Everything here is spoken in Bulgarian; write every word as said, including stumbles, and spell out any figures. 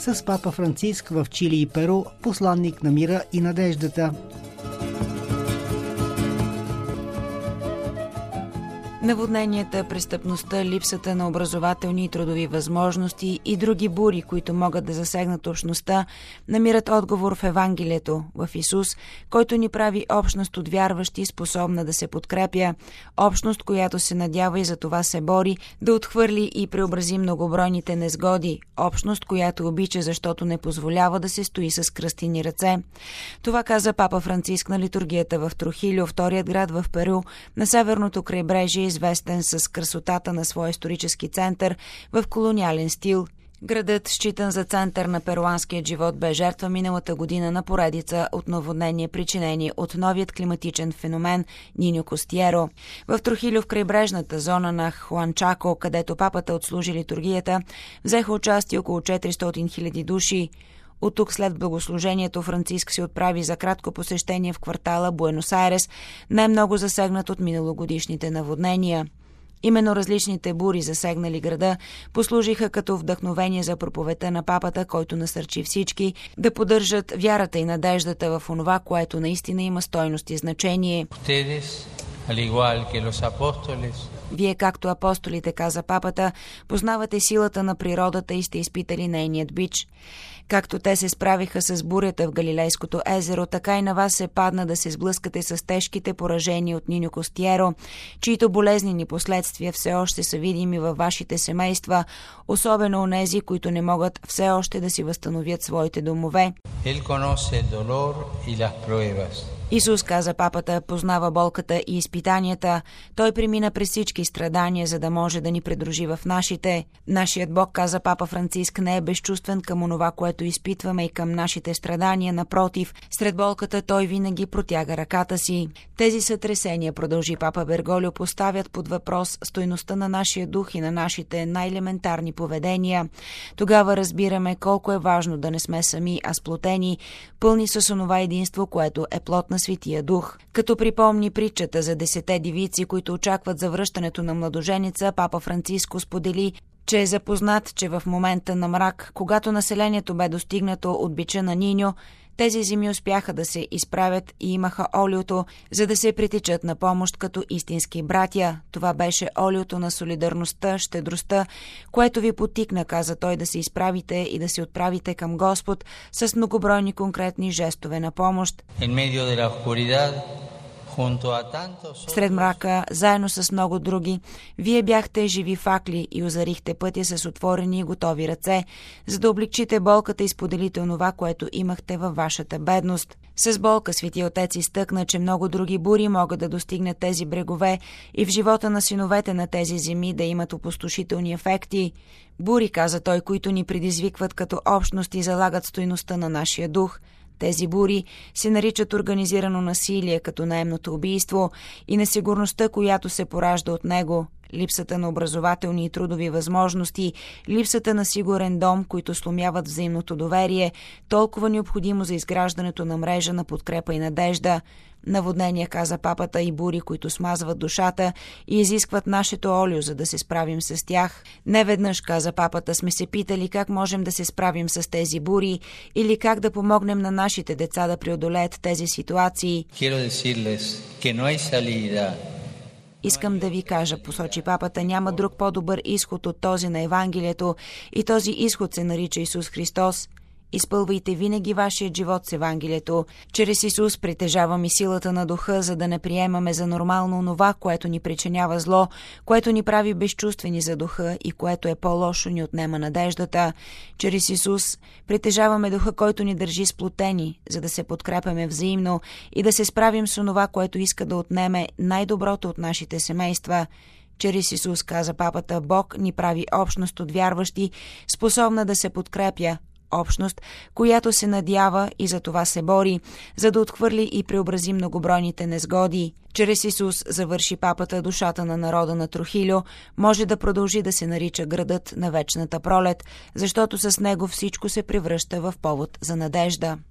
с папа Франциск в Чили и Перу, посланник на мира и надеждата. Наводненията, престъпността, липсата на образователни и трудови възможности и други бури, които могат да засегнат общността, намират отговор в Евангелието, в Исус, който ни прави общност от вярващи, способна да се подкрепя, общност, която се надява и за това се бори, да отхвърли и преобрази многобройните незгоди, общност, която обича, защото не позволява да се стои с кръстени ръце. Това каза папа Франциск на литургията в Трухилио, вторият град в Перу, на северното крайбрежие, известен с красотата на своя исторически център в колониален стил. Градът, считан за център на перуанския живот, бе жертва миналата година на поредица от наводнения, причинени от новият климатичен феномен Ниньо Костиеро. В Трухилио, в крайбрежната зона на Хуанчако, където папата отслужи литургията, взеха участие около четиристотин хиляди души. От тук след благослужението Франциск се отправи за кратко посещение в квартала Буенос Айрес, най-много засегнат от миналогодишните наводнения. Именно различните бури, засегнали града, послужиха като вдъхновение за проповедта на папата, който насърчи всички да поддържат вярата и надеждата в онова, което наистина има стойност и значение. Вие, както апостолите, каза папата, познавате силата на природата и сте изпитали нейният бич. Както те се справиха с бурята в Галилейското езеро, така и на вас се падна да се сблъскате с тежките поражения от Ниньо Костиеро, чието болезнени последствия все още са видими във вашите семейства, особено онези, които не могат все още да си възстановят своите домове. Исус, каза папата, познава болката и изпитанията. Той премина през всички страдания, за да може да ни придружи в нашите. Нашият Бог, каза папа Франциск, не е безчувствен към онова, което изпитваме и към нашите страдания. Напротив, сред болката той винаги протяга ръката си. Тези сътресения, продължи папа Берголио, поставят под въпрос стойността на нашия дух и на нашите най-елементарни поведения. Тогава разбираме колко е важно да не сме сами, а сплотени, пълни с онова единство, което е плод на Светия Дух. Като припомни притчата за десете девици, които очакват завръщането на младоженица, папа Франциско сподели, че е запознат, че в момента на мрак, когато населението бе достигнато от бича на Ниньо, тези земи успяха да се изправят и имаха олиото, за да се притичат на помощ като истински братя. Това беше олиото на солидарността, щедростта, което ви потикна, каза той, да се изправите и да се отправите към Господ с многобройни конкретни жестове на помощ. Сред мрака, заедно с много други, вие бяхте живи факли и озарихте пътя с отворени и готови ръце, за да облегчите болката и споделите онова, което имахте във вашата бедност. С болка Свети Отец изтъкна, че много други бури могат да достигнат тези брегове и в живота на синовете на тези земи да имат опустошителни ефекти. Бури, каза той, които ни предизвикват като общност и залагат стойността на нашия дух. Тези бури се наричат организирано насилие, като наемното убийство и несигурността, която се поражда от него, липсата на образователни и трудови възможности, липсата на сигурен дом, които сломяват взаимното доверие, толкова необходимо за изграждането на мрежа на подкрепа и надежда. Наводнения, каза папата, и бури, които смазват душата и изискват нашето олио, за да се справим с тях. Неведнъж, каза папата, сме се питали как можем да се справим с тези бури или как да помогнем на нашите деца да преодолеят тези ситуации. Искам да ви кажа, посочи папата, няма друг по-добър изход от този на Евангелието и този изход се нарича Исус Христос. Изпълвайте винаги вашият живот с Евангелието. Чрез Исус притежаваме силата на духа, за да не приемаме за нормално онова, което ни причинява зло, което ни прави безчувствени за духа и което е по-лошо ни отнема надеждата. Чрез Исус притежаваме духа, който ни държи сплотени, за да се подкрепяме взаимно и да се справим с онова, което иска да отнеме най-доброто от нашите семейства. Чрез Исус, каза папата, Бог ни прави общност от вярващи, способна да се подкрепя, общност, която се надява и за това се бори, за да отхвърли и преобрази многобройните незгоди. Чрез Исус, завърши папата, душата на народа на Трухилио може да продължи да се нарича градът на вечната пролет, защото с него всичко се превръща в повод за надежда.